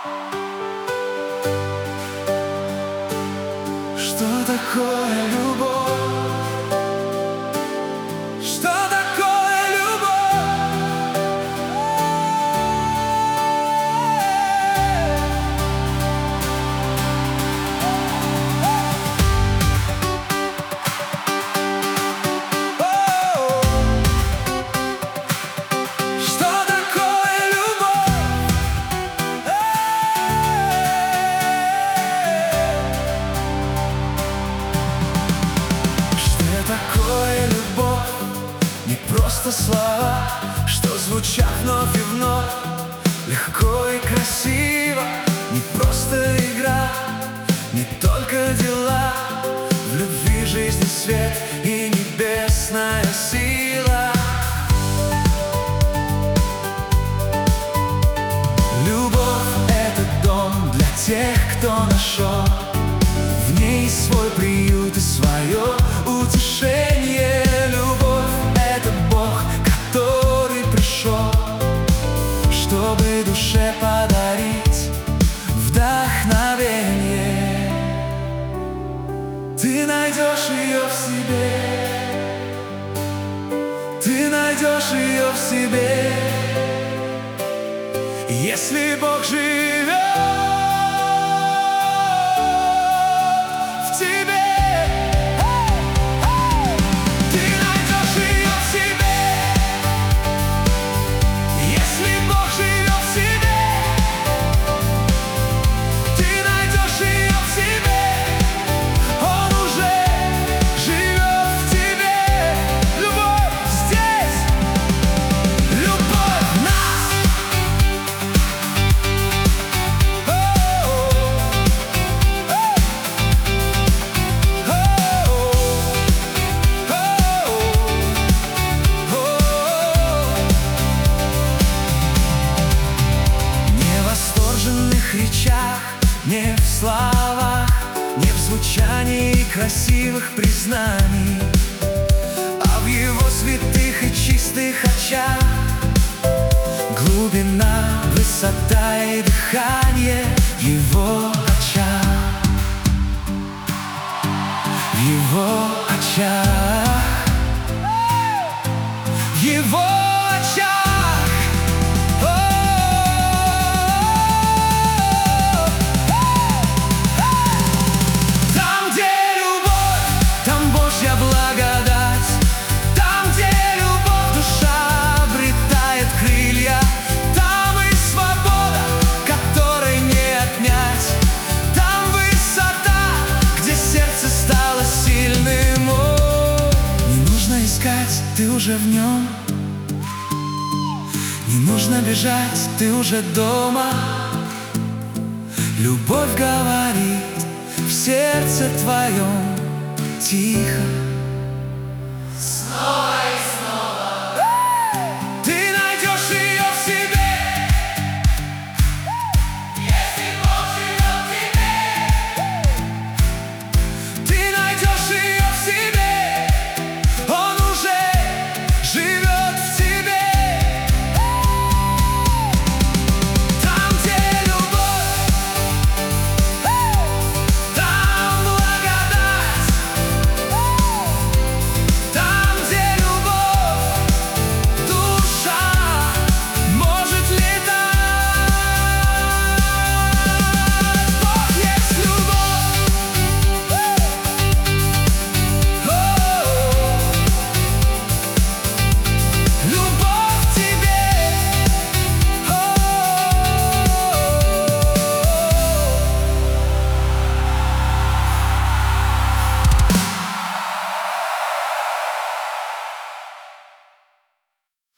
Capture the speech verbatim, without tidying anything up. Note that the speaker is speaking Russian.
Что такое любовь? Что такое любовь? Что такое любовь? Что такое любовь? Не просто слова, что звучат вновь и вновь, легко и красиво. Не просто игра, не только дела. В любви жизни свет и небесная сила. Любовь — это дом для тех, кто нашел в ней свой приют и свое утешение. Любовь — это Бог, который пришел, чтобы душе подарить вдохновение. Ты найдешь ее в себе, ты найдешь ее в себе. Если Бог живет в тебе, ты найдешь ее в себе. Если Бог живет в тебе, ты найдешь ее в себе. Он уже живет в тебе. Любовь здесь, любовь в нас. Речах, не в словах, не в звучании красивых признаний, а в его святых и чистых очах. Глубина, высота и дыхание в его очах, в его очах, в его очах. Ты уже в нем, не нужно бежать, ты уже дома. Любовь говорит в сердце твоем тихо. Снова